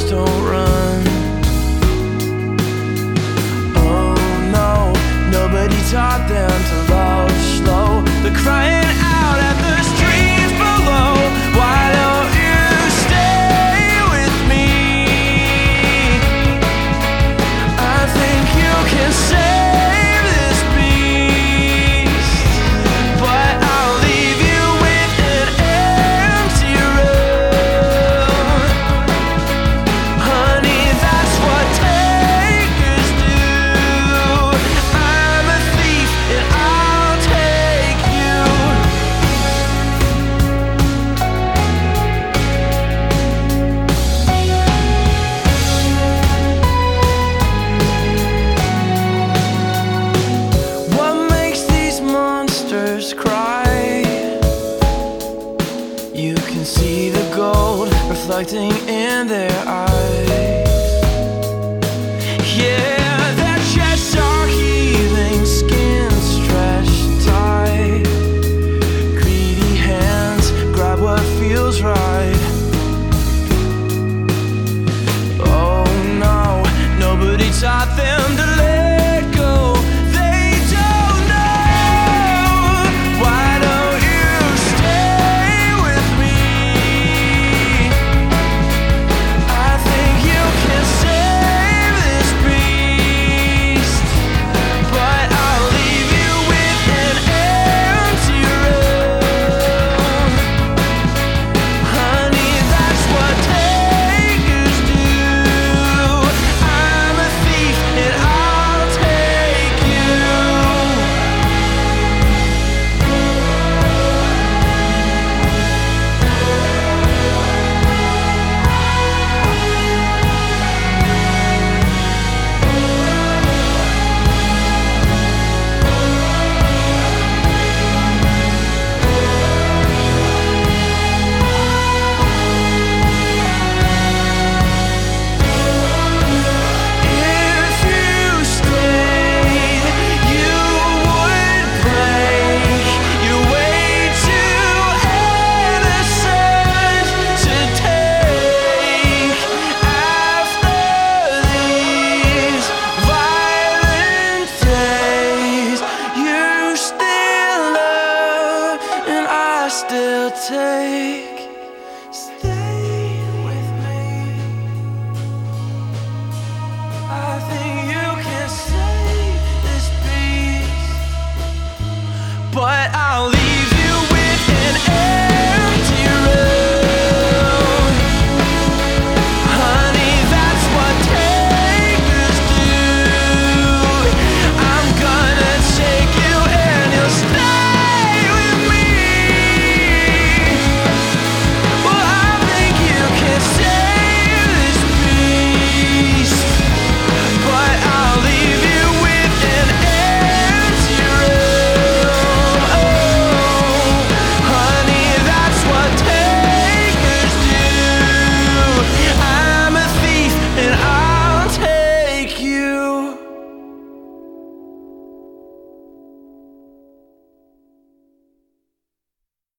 don't run. Oh no, nobody taught them to love slow. They're crying out at the streets below. Why don't you stay with me? I think you can save this beast, but I'll leave you with an empty room. Honey, that's what takers do. I'm a thief and I'll take you. What makes these monsters cry? You can see the gold reflecting in their eyes. Yeah, their chests are heaving, skin stretched tight. Greedy hands grab what feels right. Oh no, nobody taught them to let go. They don't know. Why don't you stay with me? I think you can save this beast, but I'll leave you with an empty room. Honey, that's what takers do. I'm a thief and I'll take you. If you stayed, you would break. You're way too innocent to take. After these violent days, you still love and I still take. Stay with me. I think you can save this beast, but I'll